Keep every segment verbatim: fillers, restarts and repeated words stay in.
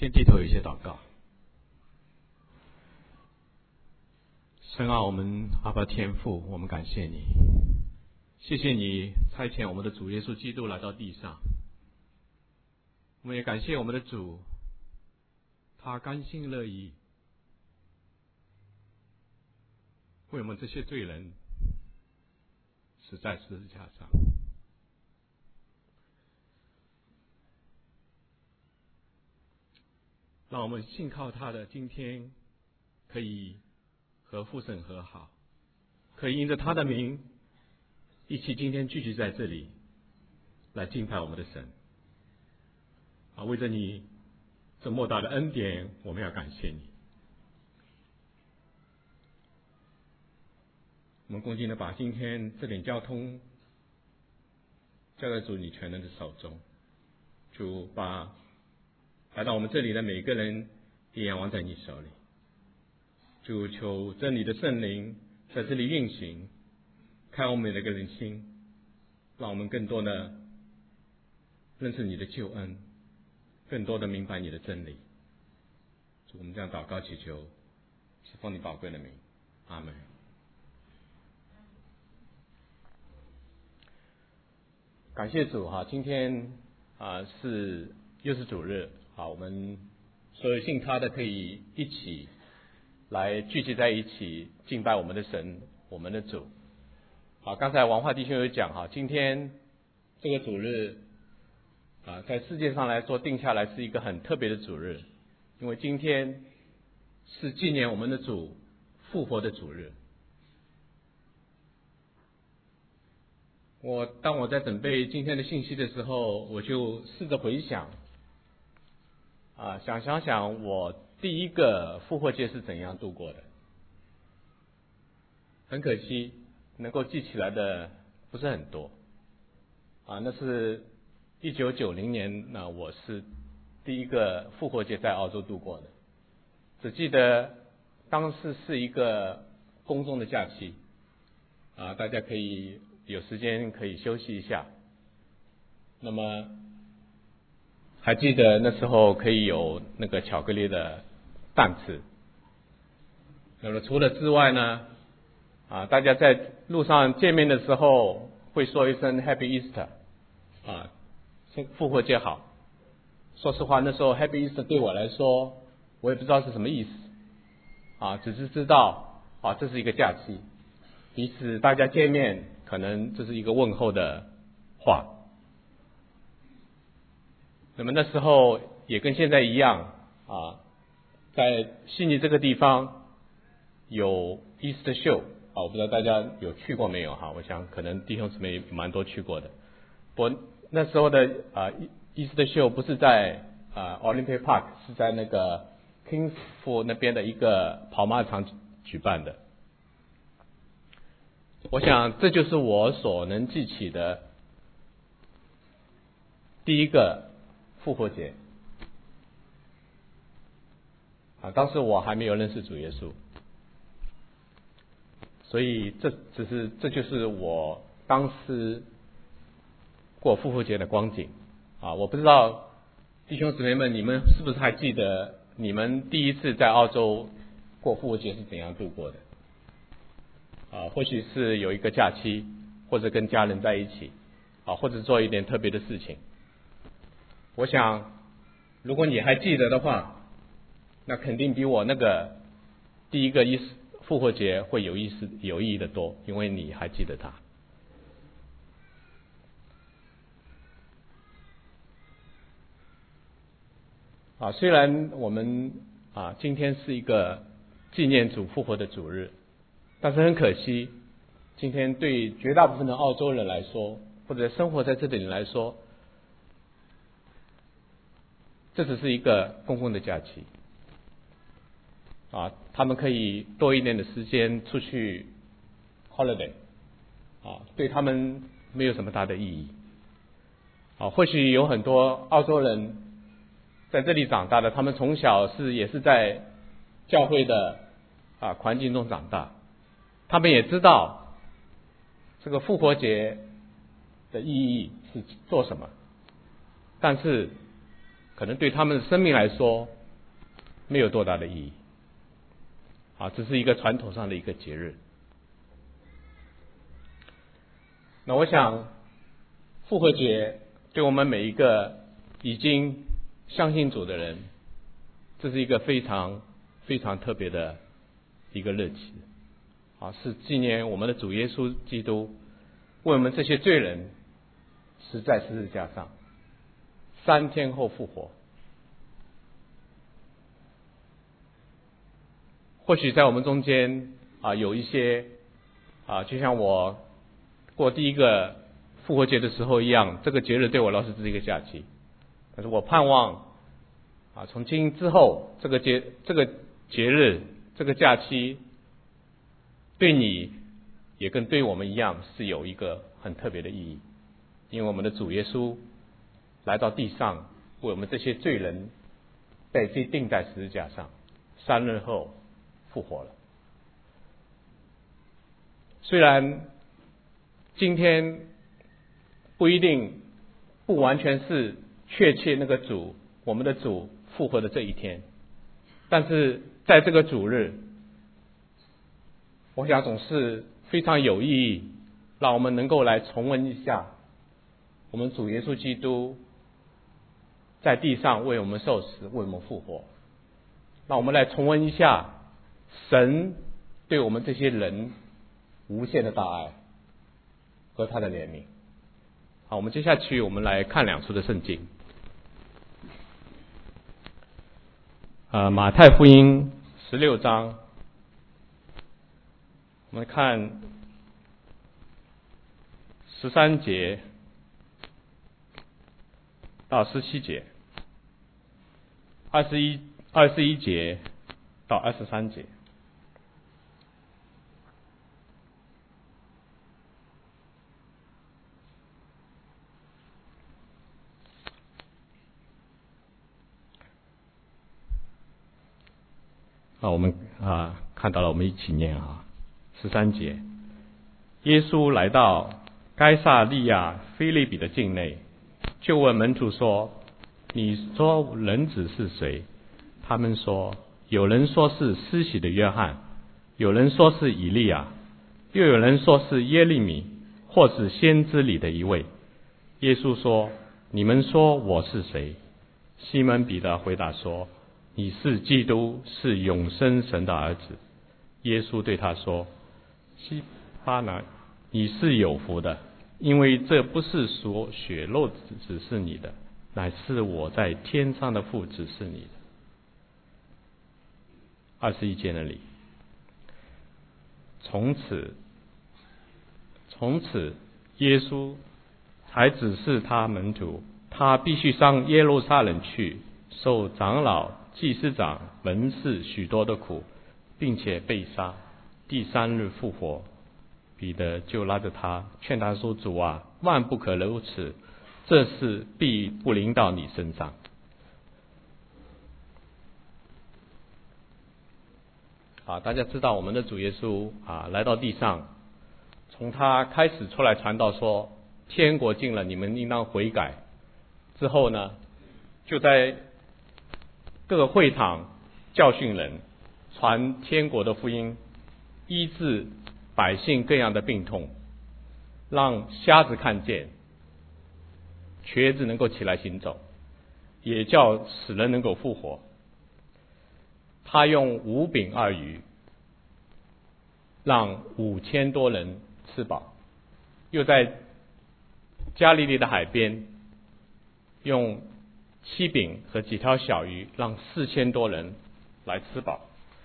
先低头有一些祷告。神啊，我们阿爸天父，我们感谢你，谢谢你差遣我们的主耶稣基督来到地上。我们也感谢我们的主，他甘心乐意为我们这些罪人死在十字架上。让我们信靠他的今天可以和父神和好，可以因着他的名一起今天聚集在这里来敬拜我们的神啊！为着你这莫大的恩典，我们要感谢你。我们恭敬的把今天这点交通交在主你全能的手中，主把来到我们这里的每个人也仰望在你手里。主，求真理的圣灵在这里运行，开我们的个人心，让我们更多的认识你的救恩，更多的明白你的真理。主，我们这样祷告祈求，是奉你宝贵的名，阿们。感谢主哈，今天啊是又是主日啊，我们所有信他的可以一起来聚集在一起敬拜我们的神，我们的主。好，刚才王化弟兄有讲哈，今天这个主日啊，在世界上来说定下来是一个很特别的主日，因为今天是纪念我们的主复活的主日。我当我在准备今天的信息的时候，我就试着回想啊，想想想我第一个复活节是怎样度过的。很可惜能够记起来的不是很多啊，那是一九九零年，那我是第一个复活节在澳洲度过的，只记得当时是一个公众的假期啊，大家可以有时间可以休息一下。那么还记得那时候可以有那个巧克力的蛋吃。那么除了之外呢，啊，大家在路上见面的时候会说一声 Happy Easter， 啊，复活节好。说实话，那时候 Happy Easter 对我来说，我也不知道是什么意思，啊，只是知道啊，这是一个假期，彼此大家见面，可能这是一个问候的话。那么那时候也跟现在一样啊，在悉尼这个地方有 Easter Show 啊，我不知道大家有去过没有哈？我想可能弟兄姊妹蛮多去过的。不过那时候的啊 Easter Show 不是在啊 Olympic Park， 是在那个 Kingsford 那边的一个跑马场举办的。我想这就是我所能记起的第一个复活节啊，当时我还没有认识主耶稣，所以这只是这就是我当时过复活节的光景啊。我不知道弟兄姊妹们，你们是不是还记得你们第一次在澳洲过复活节是怎样度过的？啊，或许是有一个假期，或者跟家人在一起，啊，或者做一点特别的事情。我想，如果你还记得的话，那肯定比我那个第一个意思复活节会有意思、有意义的多，因为你还记得它。啊，虽然我们啊今天是一个纪念主复活的主日，但是很可惜，今天对绝大部分的澳洲人来说，或者生活在这里人来说，这只是一个公共的假期啊，他们可以多一点的时间出去 holiday 啊，对他们没有什么大的意义啊。或许有很多澳洲人在这里长大的，他们从小是也是在教会的啊环境中长大，他们也知道这个复活节的意义是做什么，但是可能对他们的生命来说没有多大的意义，啊，只是一个传统上的一个节日。那我想复活节对我们每一个已经相信主的人，这是一个非常非常特别的一个日期，啊，是纪念我们的主耶稣基督为我们这些罪人死在十字架上，三天后复活。或许在我们中间啊，有一些啊，就像我过第一个复活节的时候一样，这个节日对我来说是一个假期，但是我盼望啊，从今之后这个节这个节日这个假期对你也跟对我们一样是有一个很特别的意义，因为我们的主耶稣来到地上为我们这些罪人被钉在十字架上，三日后复活了。虽然今天不一定不完全是确切那个主我们的主复活的这一天，但是在这个主日，我想总是非常有意义，让我们能够来重温一下我们主耶稣基督在地上为我们受死，为我们复活，让我们来重温一下神对我们这些人无限的大爱和他的怜悯。好，我们接下去我们来看两处的圣经。呃，马太福音十六章，我们看十三节到十七节，二十一二十一节到二十三节。啊，我们啊看到了，我们一起念啊。十三节，耶稣来到该撒利亚腓立比的境内，就问门徒说：“你说人子是谁？”他们说：“有人说是施洗的约翰，有人说是以利亚，又有人说是耶利米，或是先知里的一位。”耶稣说：“你们说我是谁？”西门彼得回答说：“你是基督，是永生神的儿子。”耶稣对他说：“西巴拿，你是有福的，因为这不是说血肉指示你的，乃是我在天上的父指示你的。”二十一节那里，从此，从此耶稣才指示他门徒，他必须上耶路撒冷去，受长老、祭司长、文士许多的苦，并且被杀，第三日复活。彼得就拉着他，劝他说：“主啊，万不可如此，这事必不临到你身上。”啊，大家知道我们的主耶稣啊来到地上，从他开始出来传道说天国近了，你们应当悔改之后呢，就在各个会堂教训人，传天国的福音，医治百姓各样的病痛，让瞎子看见，瘸子能够起来行走，也叫死人能够复活。他用五饼二鱼让五千多人吃饱，又在加利利的海边用七饼和几条小鱼让四千多人来吃饱。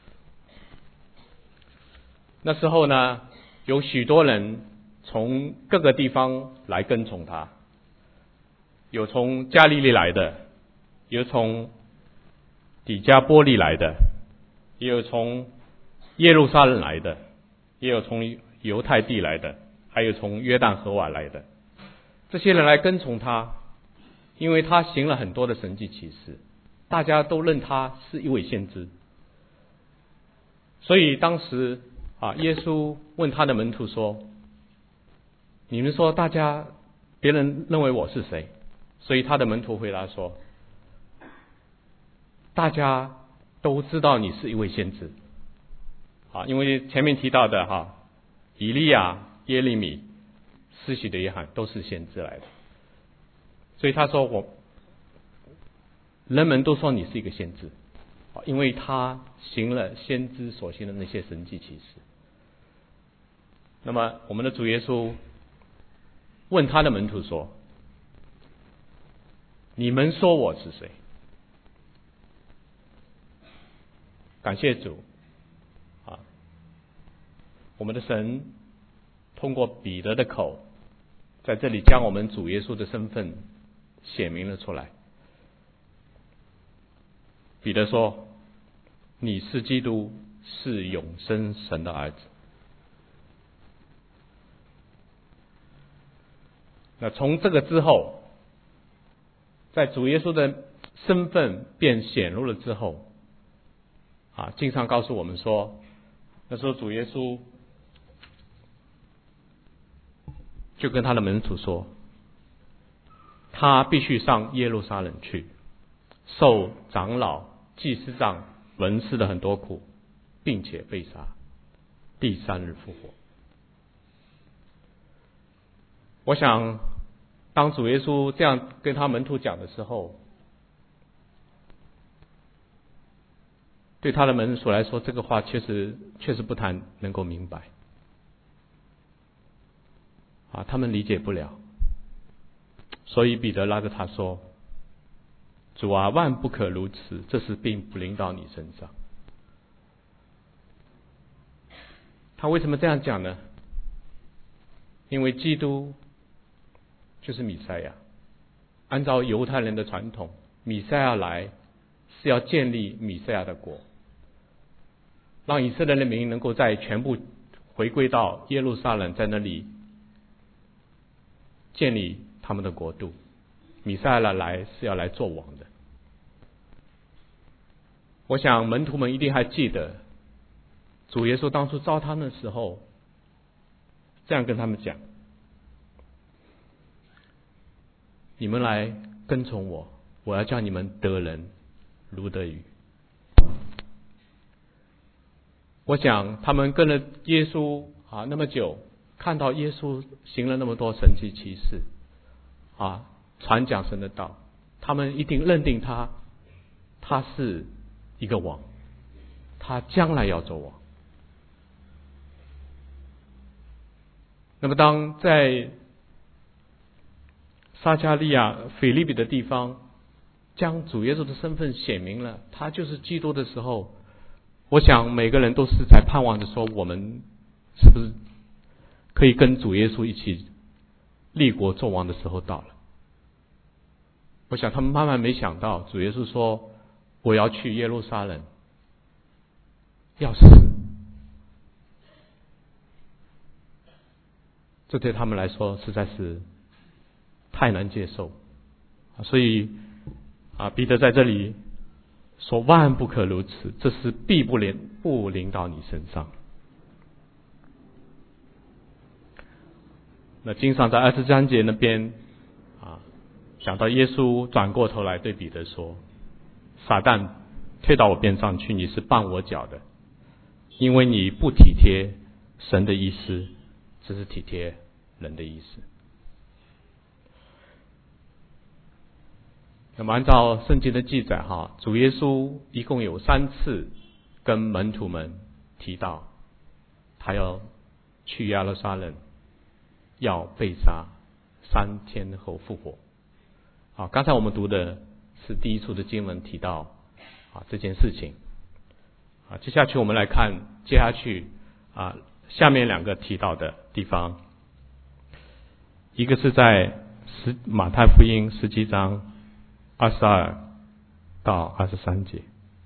那时候呢，有许多人从各个地方来跟从他，有从加利利来的，有从底加波利来的，也有从耶路撒冷来的，也有从犹太地来的，还有从约旦河外来的。这些人来跟从他，因为他行了很多的神迹奇事，大家都认他是一位先知。所以当时啊，耶稣问他的门徒说：“你们说大家别人认为我是谁？”所以他的门徒回答说：“ 大家都知道你是一位先知。啊，因为前面提到的哈，以利亚、耶利米、施洗的约翰都是先知来的，所以他说我，人们都说你是一个先知，因为他行了先知所行的那些神迹奇事。那么我们的主耶稣问他的门徒说：“你们说我是谁？”感谢主。我们的神通过彼得的口，在这里将我们主耶稣的身份显明了出来。彼得说：“你是基督，是永生神的儿子。”那从这个之后，在主耶稣的身份便显露了之后，啊，经常告诉我们说，那时候主耶稣就跟他的门徒说，他必须上耶路撒冷去，受长老、祭司长、文士的很多苦，并且被杀，第三日复活。我想，当主耶稣这样跟他门徒讲的时候，对他的门徒来说，这个话确实确实不太能够明白。啊，他们理解不了，所以彼得拉着他说：“主啊，万不可如此，这事并不临到你身上。”他为什么这样讲呢？因为基督就是弥赛亚，按照犹太人的传统，弥赛亚来是要建立弥赛亚的国，让以色列的民能够在全部回归到耶路撒冷，在那里建立他们的国度。弥赛亚来是要来做王的。我想门徒们一定还记得，主耶稣当初召他们的时候，这样跟他们讲：“你们来跟从我，我要叫你们得人如得鱼。”我想他们跟了耶稣啊那么久，看到耶稣行了那么多神迹奇事，啊，传讲神的道，他们一定认定他，他是一个王，他将来要做王。那么当在撒迦利亚、腓立比的地方，将主耶稣的身份显明了，他就是基督的时候，我想每个人都是在盼望着说，我们是不是可以跟主耶稣一起立国做王的时候到了。我想他们慢慢没想到，主耶稣说：“我要去耶路撒冷，要死。”这对他们来说实在是太难接受，所以啊，彼得在这里说：“万不可如此，这事必不临不临到你身上。”那经上在二十三节那边啊，讲到耶稣转过头来对彼得说：“撒旦，退到我边上去，你是绊我脚的，因为你不体贴神的意思，只是体贴人的意思。”那么按照圣经的记载哈，主耶稣一共有三次跟门徒们提到，他要去耶路撒冷，要被杀，三天后复活。啊，刚才我们读的是第一处的经文提到啊这件事情。啊，接下去我们来看接下去啊下面两个提到的地方，一个是在十马太福音十七章二十二到二十三节。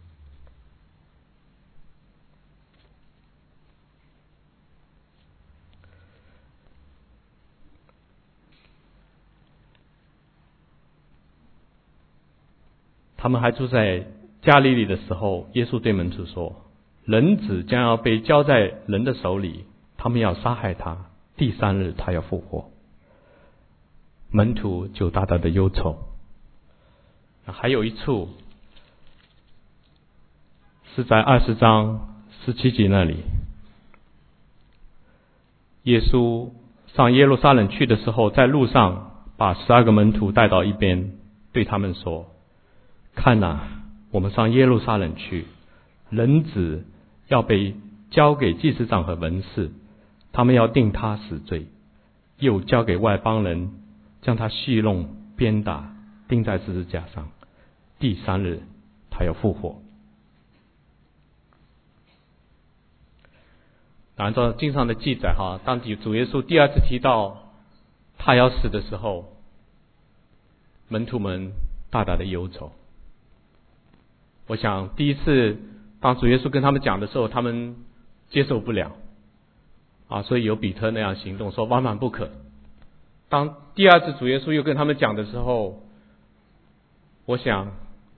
他们还住在加利利的时候，耶稣对门徒说：“人子将要被交在人的手里，他们要杀害他，第三日他要复活。”门徒就大大的忧愁。还有一处是在二十章十七节那里。耶稣上耶路撒冷去的时候，在路上把十二个门徒带到一边，对他们说：看哪，我们上耶路撒冷去，人子要被交给祭司长和文士，他们要定他死罪，又交给外邦人，将他戏弄、鞭打，钉在十字架上。第三日，他要复活。按照经上的记载哈，当主耶稣第二次提到他要死的时候，门徒们大大的忧愁。我想第一次当主耶稣跟他们讲的时候，他们接受不了啊，所以有彼得那样行动，说万万不可。当第二次主耶稣又跟他们讲的时候，我想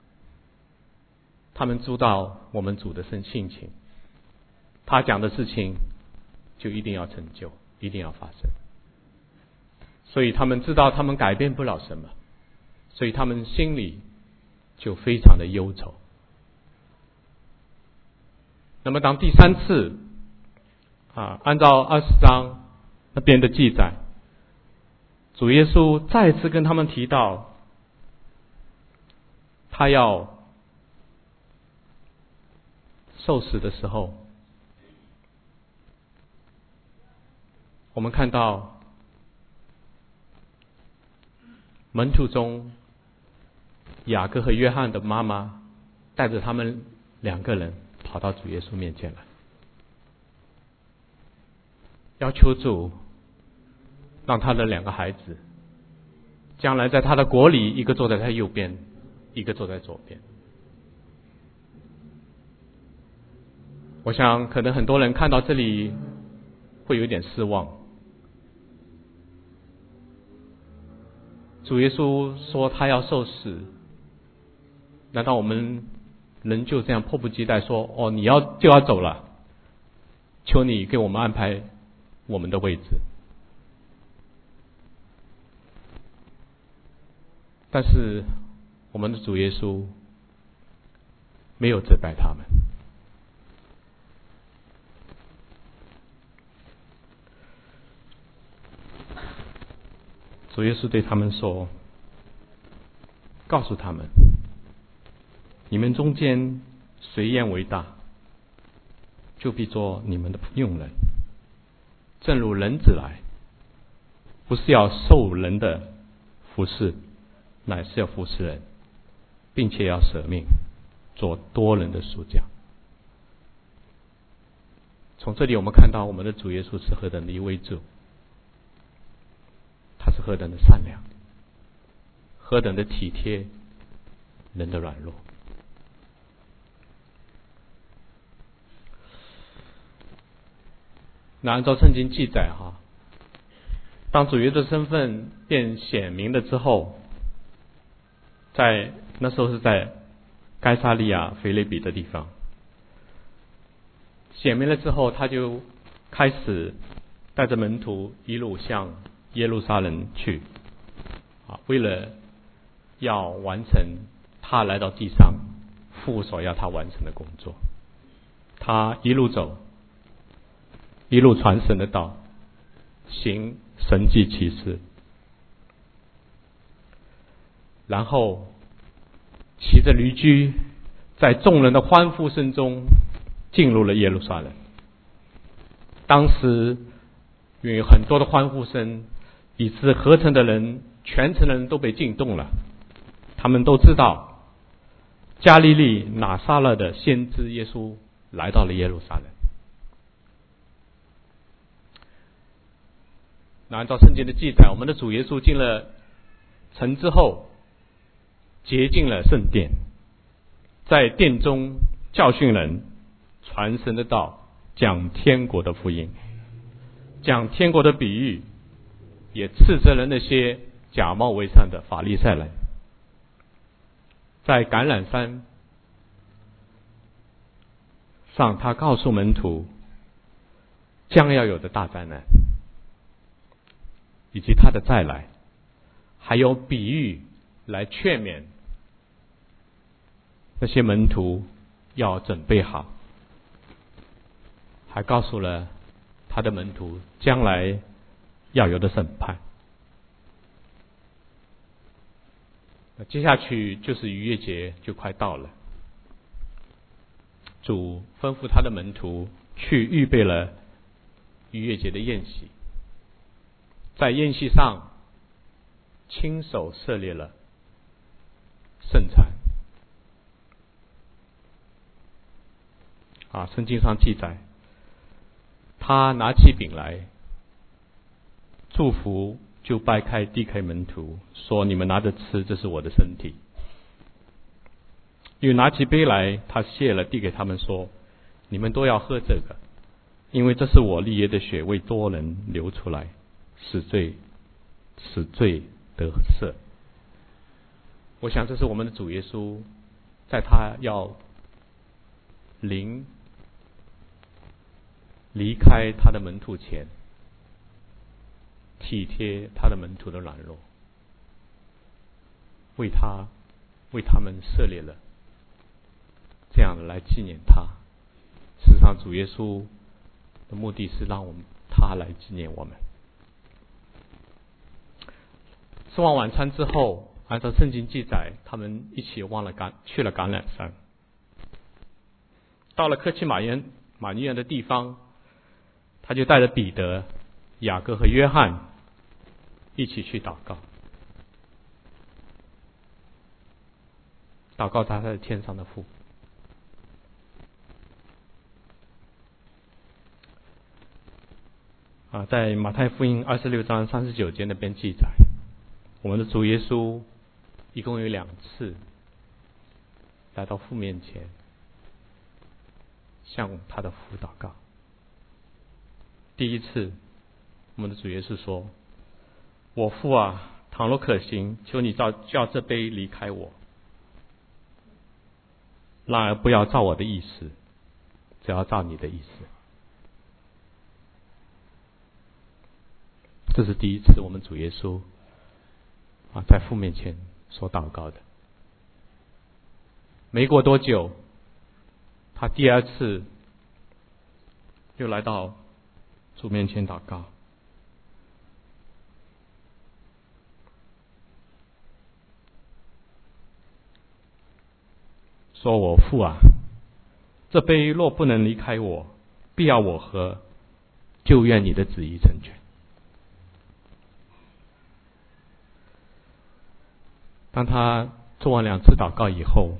他们知道我们主的性情，他讲的事情就一定要成就，一定要发生。所以他们知道他们改变不了什么，所以他们心里就非常的忧愁。那么当第三次啊，按照二十章那边的记载，主耶稣再次跟他们提到他要受死的时候，我们看到门徒中雅各和约翰的妈妈带着他们两个人跑到主耶稣面前来，要求主让他的两个孩子将来在他的国里，一个坐在他右边，一个坐在左边。我想可能很多人看到这里会有点失望。主耶稣说他要受死，难道我们人就这样迫不及待说，哦，你要就要走了，求你给我们安排我们的位置？但是我们的主耶稣没有责备他们。主耶稣对他们说，告诉他们，你们中间谁愿为大，就必做你们的用人。正如人子来，不是要受人的服侍，乃是要服侍人，并且要舍命，做多人的赎价。从这里我们看到我们的主耶稣是何等的一位主，他是何等的善良，何等的体贴人的软弱。那按照圣经记载哈，当主耶稣的身份变显明了之后，在那时候是在该撒利亚腓立比的地方显明了之后，他就开始带着门徒一路向耶路撒冷去啊，为了要完成他来到地上父所要他完成的工作。他一路走，一路传神的道，行神迹奇事，然后骑着驴驹，在众人的欢呼声中进入了耶路撒冷。当时有很多的欢呼声，以致合城的人，全城的人都被惊动了。他们都知道加利利拿撒勒的先知耶稣来到了耶路撒冷。那按照圣经的记载，我们的主耶稣进了城之后，洁净了圣殿，在殿中教训人，传神的道，讲天国的福音，讲天国的比喻，也斥责了那些假冒为善的法利赛人。在橄榄山上，他告诉门徒将要有的大灾难，以及他的再来，还有比喻来劝勉那些门徒要准备好，还告诉了他的门徒将来要有的审判。那接下去就是逾越节就快到了，主吩咐他的门徒去预备了逾越节的宴席，在宴席上亲手设立了圣餐。啊，圣经上记载，他拿起饼来，祝福，就掰开递给门徒，说：“你们拿着吃，这是我的身体。”又拿起杯来，他谢了，递给他们说：“你们都要喝这个，因为这是我立约的血，为多人流出来，使罪使罪得赦。”我想这是我们的主耶稣，在他要临离开他的门徒前，体贴他的门徒的软弱，为他为他们设立了这样的来纪念他。事实上，主耶稣的目的是让我们他来纪念我们。吃完晚餐之后，按照圣经记载，他们一起往了橄去了橄榄山。到了科奇马园马尼园的地方，他就带着彼得、雅各和约翰一起去祷告，祷告他在天上的父。啊，在马太福音二十六章三十九节那边记载，我们的主耶稣一共有两次来到父面前，向他的父祷告。第一次，我们的主耶稣说：“我父啊，倘若可行，求你照叫这杯离开我，然而不要照我的意思，只要照你的意思。”这是第一次我们主耶稣啊在父面前所祷告的。没过多久，他第二次又来到主面前祷告，说：“我父啊，这杯若不能离开我，必要我喝，就愿你的旨意成全。”当他做完两次祷告以后，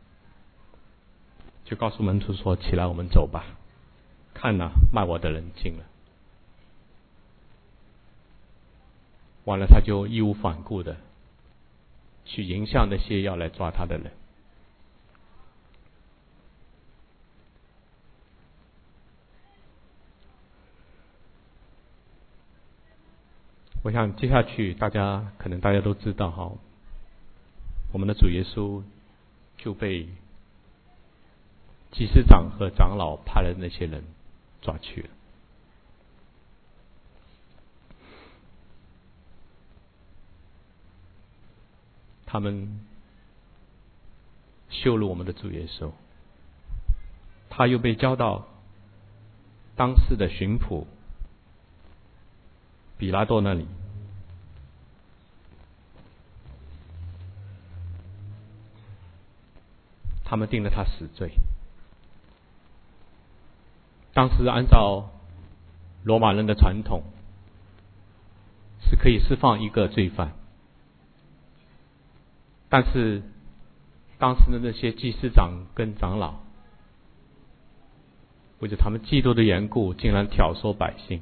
就告诉门徒说：“起来，我们走吧，看哪，卖我的人近了。”完了，他就义无反顾的去迎向那些要来抓他的人。我想接下去大家可能大家都知道哈，我们的主耶稣就被祭司长和长老派的那些人抓去了。他们羞辱我们的主耶稣，他又被交到当时的巡抚比拉多那里。他们定了他死罪。当时按照罗马人的传统，是可以释放一个罪犯，但是当时的那些祭司长跟长老，为着他们嫉妒的缘故，竟然挑唆百姓，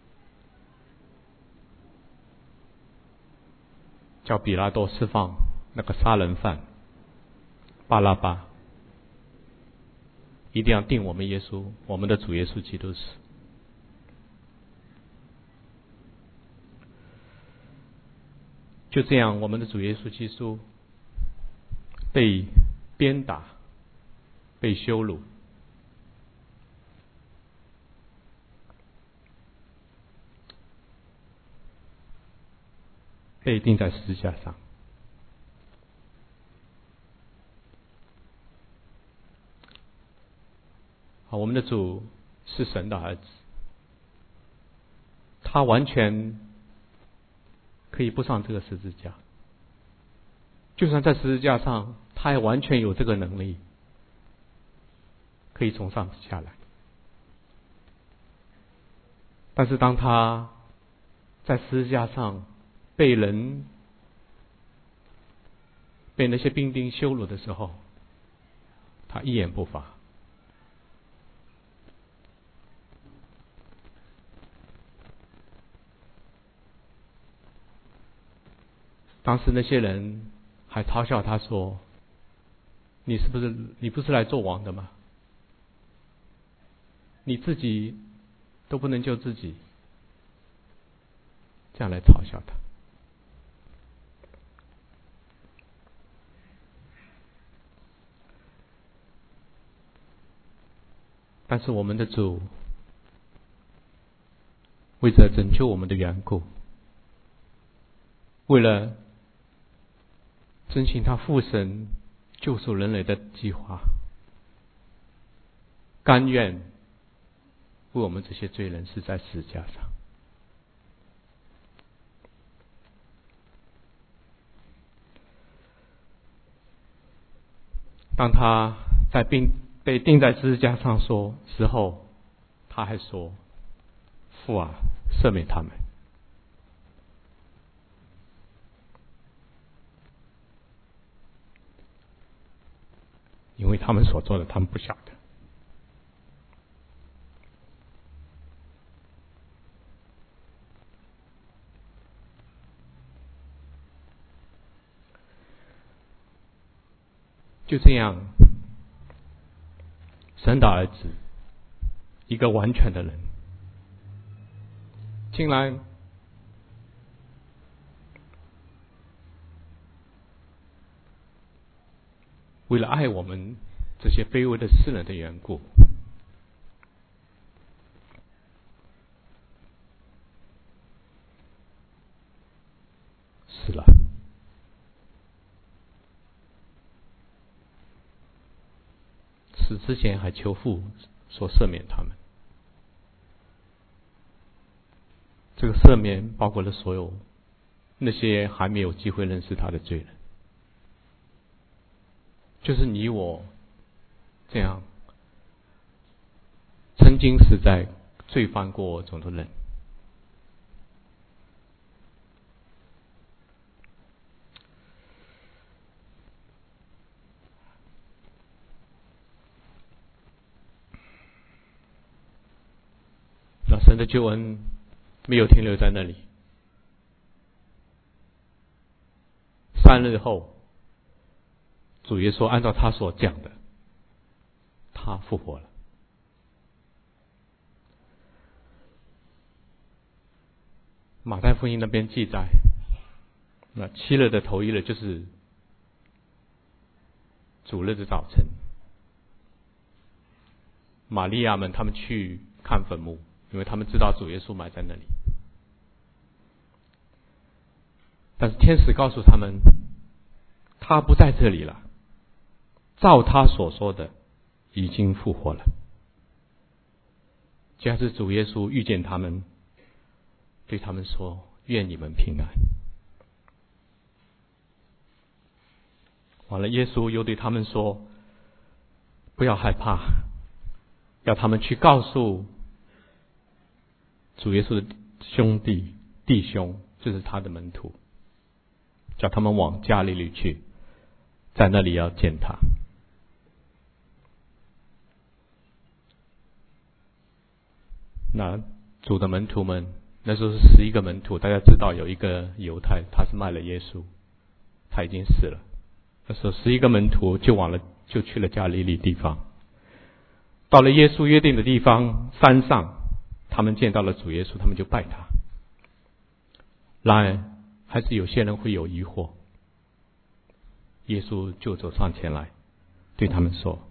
叫比拉多释放那个杀人犯巴拉巴，一定要定我们耶稣，我们的主耶稣基督死。就这样，我们的主耶稣基督被鞭打，被羞辱，被钉在十字架上。 啊，我们的主是神的儿子，他完全可以不上这个十字架，就算在十字架上，他也完全有这个能力，可以从上下来。但是当他在十字架上被人被那些兵丁羞辱的时候，他一言不发。当时那些人还嘲笑他说：“你是不是你不是来做王的吗？你自己都不能救自己。”这样来嘲笑他。但是我们的主为着拯救我们的缘故，为了遵循他父神救赎人类的计划，甘愿为我们这些罪人死在十字架上。当他在钉被钉在十字架上说时候，他还说：“父啊，赦免他们，因为他们所做的，他们不晓得。”就这样，神的儿子，一个完全的人，竟然为了爱我们这些卑微的世人的缘故，死了。死之前还求父说赦免他们。这个赦免包括了所有那些还没有机会认识他的罪人，就是你我这样曾经是在罪犯过中的人。那神的救恩没有停留在那里，三日后，主耶稣按照他所讲的，他复活了。马太福音那边记载，那七日的头一日就是主日的早晨，玛利亚们他们去看坟墓，因为他们知道主耶稣埋在那里。但是天使告诉他们，他不在这里了，照他所说的，已经复活了。接着主耶稣遇见他们，对他们说：“愿你们平安。”完了，耶稣又对他们说：“不要害怕，要他们去告诉主耶稣的兄弟弟兄，就是他的门徒，叫他们往加利利去，在那里要见他。”那主的门徒们，那时候是十一个门徒，大家知道有一个犹太，他是卖了耶稣，他已经死了。那时候十一个门徒就往了，就去了加利利地方。到了耶稣约定的地方山上，他们见到了主耶稣，他们就拜他。然而还是有些人会有疑惑，耶稣就走上前来，对他们说：“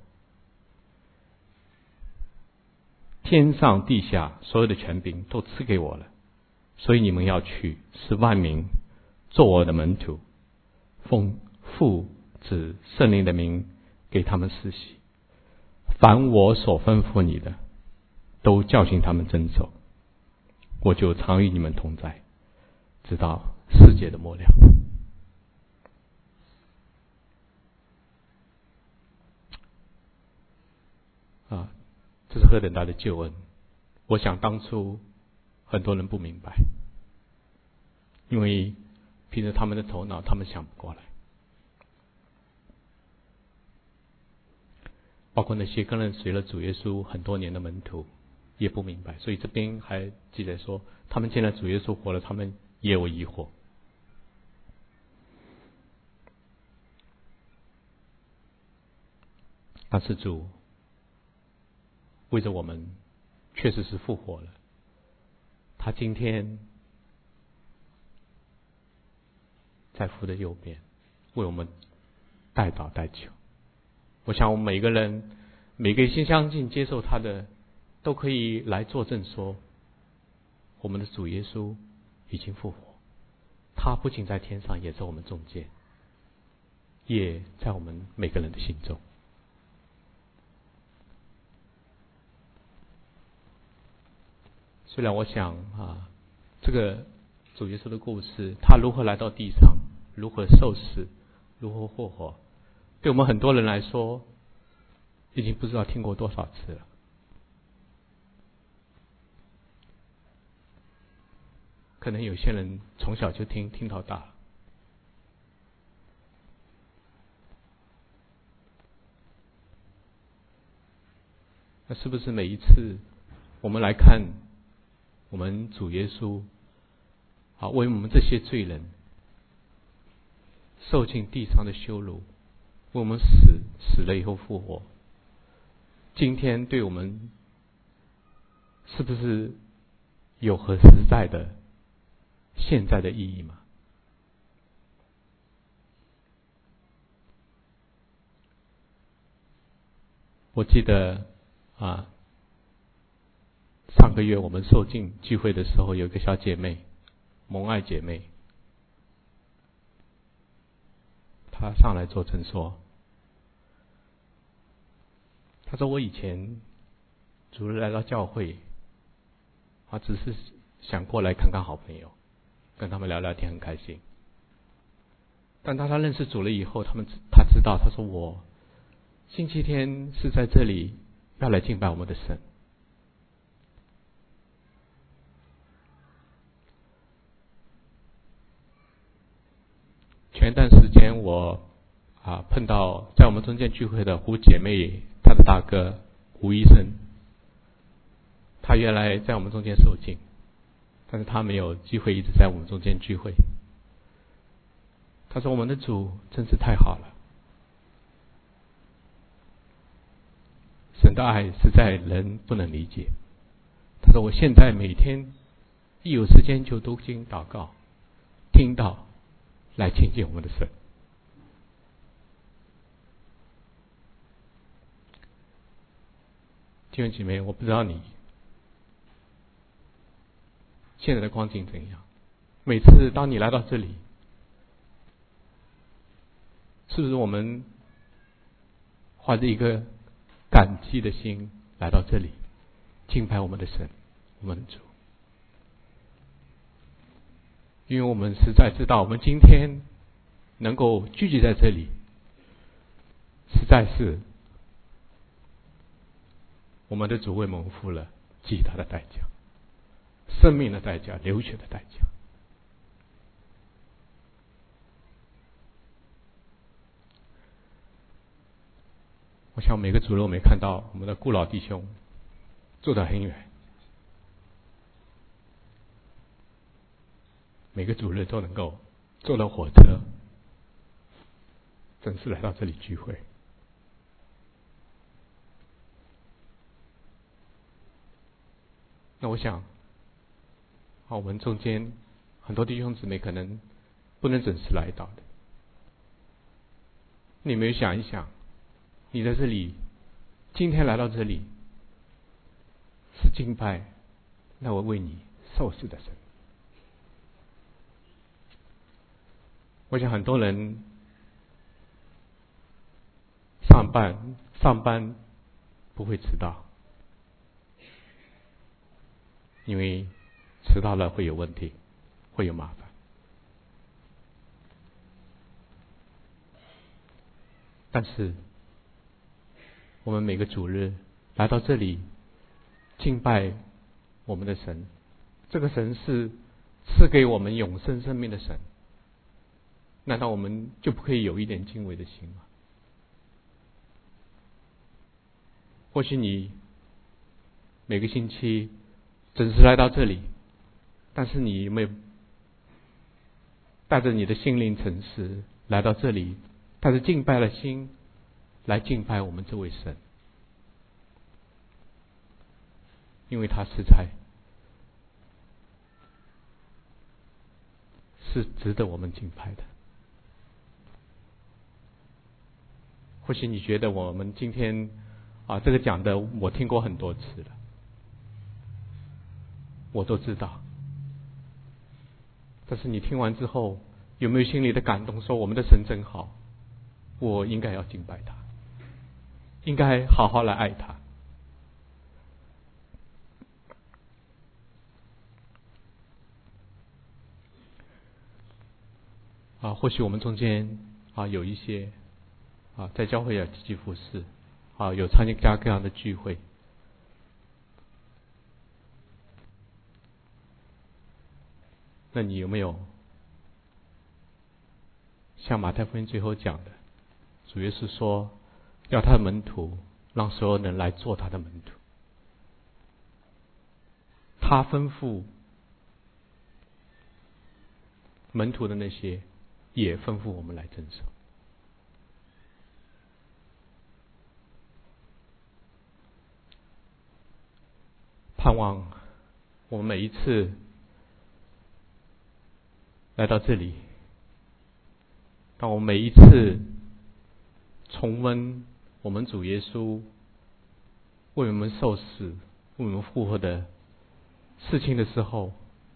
天上地下所有的权柄都赐给我了，所以你们要去，使万民做我的门徒，奉父子圣灵的名给他们施洗， 凡我所吩咐你的，都教训他们遵守，我就常与你们同在，直到世界的末了。啊，这是何等大的救恩！我想当初很多人不明白，因为凭着他们的头脑，他们想不过来。包括那些跟人随了主耶稣很多年的门徒，也不明白。所以这边还记得说，他们见了主耶稣活了，他们也有疑惑。但是主为着我们确实是复活了，他今天在父的右边为我们代祷代求。我想我们每个人每个心相信接受他的，都可以来作证说，我们的主耶稣已经复活，他不仅在天上，也在我们中间，也在我们每个人的心中。虽然我想啊，这个主耶稣的故事，他如何来到地上，如何受死，如何复活，对我们很多人来说，已经不知道听过多少次了。可能有些人从小就听，听到大了。那是不是每一次我们来看我们主耶稣啊，为我们这些罪人受尽地上的羞辱，为我们死死了以后复活，今天对我们是不是有何实在的现在的意义吗？我记得啊，上个月我们受浸聚会的时候，有一个小姐妹，蒙爱姐妹，她上来作证说，她说我以前主日来到教会，啊，只是想过来看看好朋友，跟他们聊聊天，很开心。但当她认识主了以后，他们她知道，她说我星期天是在这里要来敬拜我们的神。前一段时间我啊碰到在我们中间聚会的胡姐妹，她的大哥胡医生，他原来在我们中间受浸，但是他没有机会一直在我们中间聚会。他说我们的主真是太好了，神的爱实在人不能理解。他说我现在每天一有时间就读经祷告，听到来亲近我们的神。弟兄姐妹，我不知道你现在的光景怎样，每次当你来到这里，是不是我们怀着一个感激的心来到这里敬拜我们的神，我们的主？因为我们实在知道，我们今天能够聚集在这里，实在是我们的主为我们付了极大的代价，生命的代价，流血的代价。我想每个主日我们看到我们的顾老弟兄坐得很远，每个主日都能够坐了火车正式来到这里聚会。那我想啊，我们中间很多弟兄姊妹可能不能准时来到的，你们想一想，你在这里今天来到这里是敬拜那我为你受死的神。我想很多人上班上班不会迟到，因为迟到了会有问题，会有麻烦。但是我们每个主日来到这里敬拜我们的神，这个神是赐给我们永生生命的神，难道我们就不可以有一点敬畏的心吗？或许你每个星期准时来到这里，但是你有没有带着你的心灵诚实来到这里，带着敬拜的心来敬拜我们这位神？因为他实在是值得我们敬拜的。或许你觉得我们今天啊，这个讲的我听过很多次了，我都知道。但是你听完之后，有没有心里的感动，说我们的神真好，我应该要敬拜他，应该好好来爱他。啊，或许我们中间啊有一些啊在教会有积极服侍，啊有参加各样的聚会，那你有没有像马太福音最后讲的，主耶稣说要他的门徒让所有人来做他的门徒，他吩咐门徒的那些也吩咐我们来遵守。盼望我们每一次来到这里，当我们每一次重温我们主耶稣为我们受死、为我们复活的事情的时候，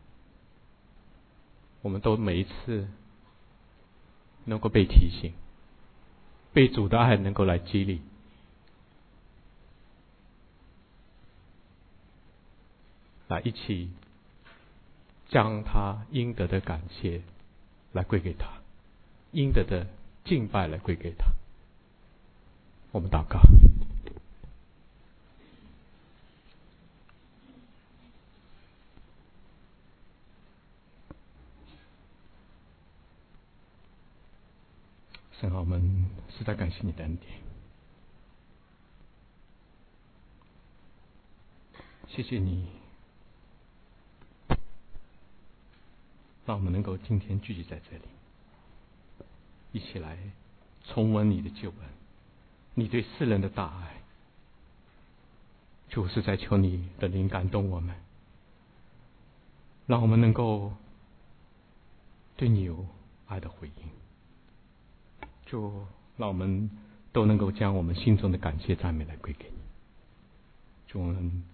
我们都每一次能够被提醒，被主的爱能够来激励，来一起将他应得的感谢来归给他，应得的敬拜来归给他。我们祷告。神啊，我们实在感谢你的恩典，谢谢你让我们能够今天聚集在这里，一起来重温你的救恩，你对世人的大爱。就是在求你的灵感动我们，让我们能够对你有爱的回应，就让我们都能够将我们心中的感谢赞美来归给你。就我们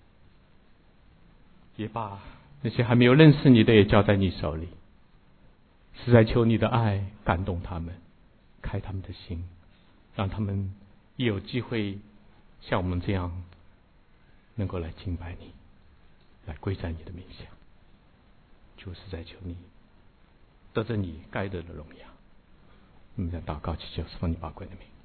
也把那些还没有认识你的也交在你手里，是在求你的爱感动他们，开他们的心，让他们也有机会像我们这样能够来敬拜你，来归在你的名下。就是在求你得着你该得的荣耀。我们在祷告祈求，奉你宝贵的名。